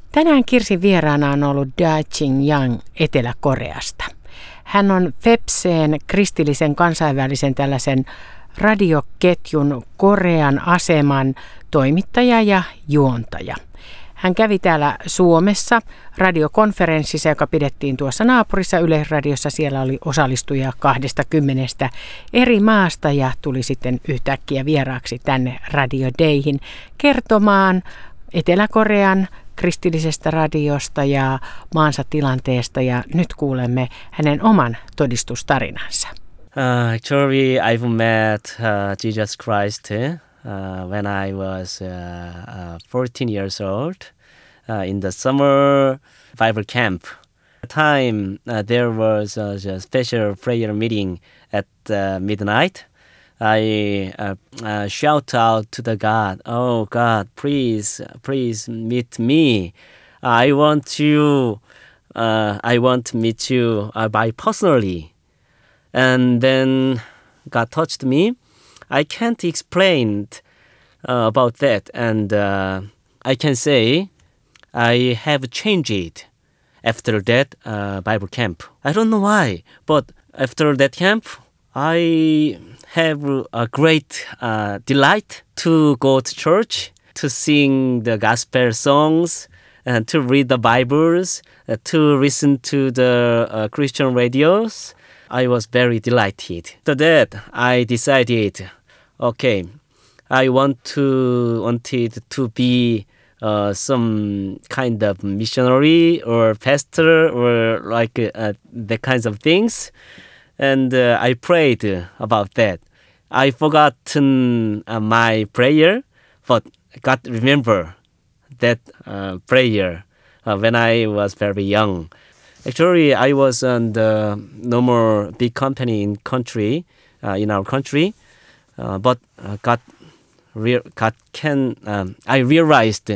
Tänään Kirsin vieraana on ollut Da-Ching Yang Etelä-Koreasta. Hän on FEPSeen kristillisen kansainvälisen tällaisen radioketjun Korean aseman toimittaja ja juontaja. Hän kävi täällä Suomessa radiokonferenssissa, joka pidettiin tuossa naapurissa Yleisradiossa. Siellä oli osallistujia 20 eri maasta ja tuli sitten yhtäkkiä vieraaksi tänne Radio Dayhin kertomaan Etelä-Korean kristillisestä radiosta ja maansa tilanteesta. Ja nyt kuulemme hänen oman todistustarinansa. Actually, I've met Jesus Christ when I was 14 years old in the summer Bible camp. At the time, there was a special prayer meeting at midnight. I shout out to the God, "Oh God, please meet me. I want to meet you by personally." And then God touched me. I can't explain about that, and I can say I have changed after that Bible camp. I don't know why, but after that camp, I have a great delight to go to church, to sing the gospel songs, and to read the Bibles, to listen to the Christian radios. I was very delighted. After that, I decided, okay, I wanted to be some kind of missionary or pastor or like the kinds of things. And I prayed about that. I forgotten my prayer, but God remember that prayer when I was very young. Actually, I was on the normal big company in our country, but I realized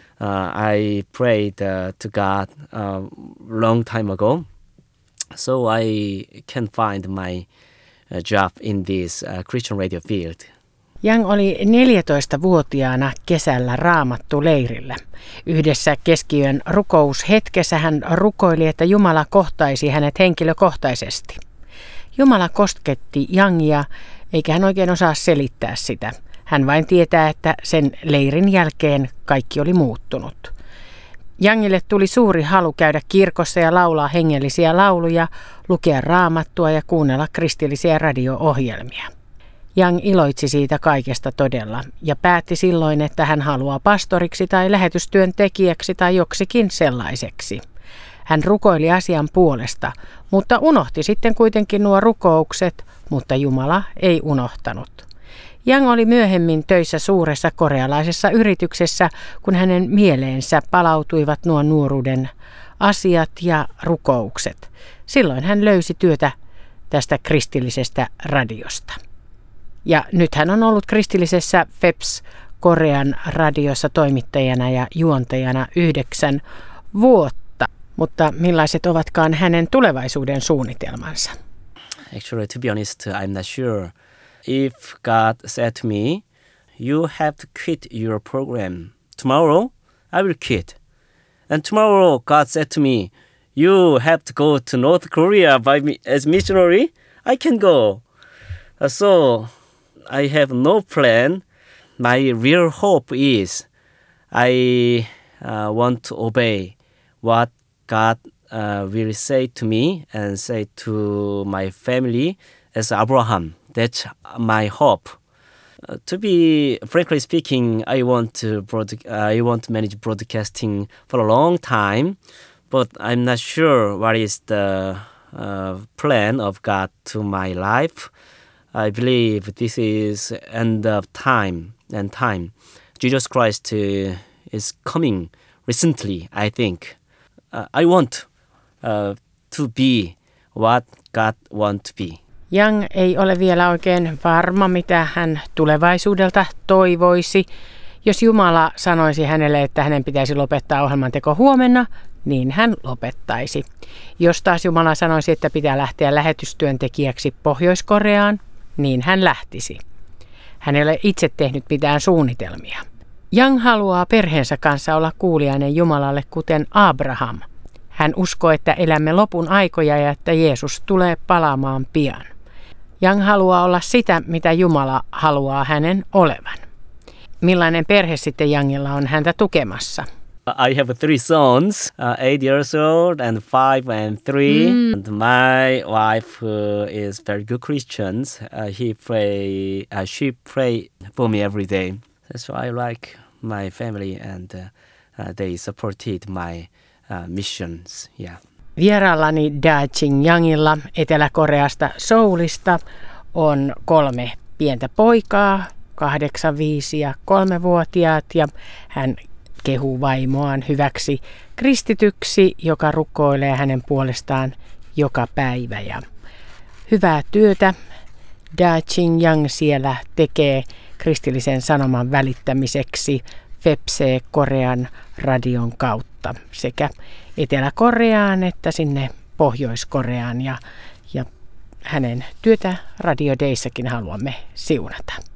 I prayed to God a long time ago, so I can find my job in this Christian radio field. Yang oli 14-vuotiaana kesällä raamattuleirillä. Yhdessä keskiyön rukoushetkessä hän rukoili, että Jumala kohtaisi hänet henkilökohtaisesti. Jumala kosketti Yangia, eikä hän oikein osaa selittää sitä. Hän vain tietää, että sen leirin jälkeen kaikki oli muuttunut. Yangille tuli suuri halu käydä kirkossa ja laulaa hengellisiä lauluja, lukea raamattua ja kuunnella kristillisiä radio-ohjelmia. Yang iloitsi siitä kaikesta todella ja päätti silloin, että hän haluaa pastoriksi tai lähetystyöntekijäksi tai joksikin sellaiseksi. Hän rukoili asian puolesta, mutta unohti sitten kuitenkin nuo rukoukset, mutta Jumala ei unohtanut. Yang oli myöhemmin töissä suuressa korealaisessa yrityksessä, kun hänen mieleensä palautuivat nuo nuoruuden asiat ja rukoukset. Silloin hän löysi työtä tästä kristillisestä radiosta. Ja nyt hän on ollut kristillisessä FEPS Korean radiossa toimittajana ja juontajana 9 vuotta. Mutta millaiset ovatkaan hänen tulevaisuuden suunnitelmansa? Actually, to be honest, I'm not sure. If God said to me, "You have to quit your program tomorrow," I will quit. And tomorrow God said to me, "You have to go to North Korea as missionary," I can go. So I have no plan. My real hope is I want to obey what God will say to me and say to my family as Abraham. That's my hope. To be frankly speaking, I want to manage broadcasting for a long time, but I'm not sure what is the plan of God to my life. I believe this is end of time. Jesus Christ is coming recently, I think. I want to be what God wants to be. Yang ei ole vielä oikein varma, mitä hän tulevaisuudelta toivoisi. Jos Jumala sanoisi hänelle, että hänen pitäisi lopettaa ohjelmanteko huomenna, niin hän lopettaisi. Jos taas Jumala sanoisi, että pitää lähteä lähetystyöntekijäksi Pohjois-Koreaan, niin hän lähtisi. Hän ei ole itse tehnyt mitään suunnitelmia. Yang haluaa perheensä kanssa olla kuuliainen Jumalalle kuten Abraham. Hän uskoo, että elämme lopun aikoja ja että Jeesus tulee palaamaan pian. Yang haluaa olla sitä, mitä Jumala haluaa hänen olevan. Millainen perhe sitten Yangilla on häntä tukemassa? I have 3 sons, 8 years old and 5 and 3. And my wife is very good Christian. She pray for me every day. So I like my family and they supported my missions. Yeah. Vieraallani Daejeon-Yangilla Etelä-Koreasta Seoulista on 3 pientä poikaa, 8, 5 ja 3-vuotiaat, ja hän kehuu vaimoaan hyväksi kristityksi, joka rukoilee hänen puolestaan joka päivä. Ja hyvää työtä Daejeon-Yang siellä tekee kristillisen sanoman välittämiseksi FEPC Korean radion kautta sekä Etelä-Koreaan että sinne Pohjois-Koreaan, ja hänen työtä Radio Dayssakin haluamme siunata.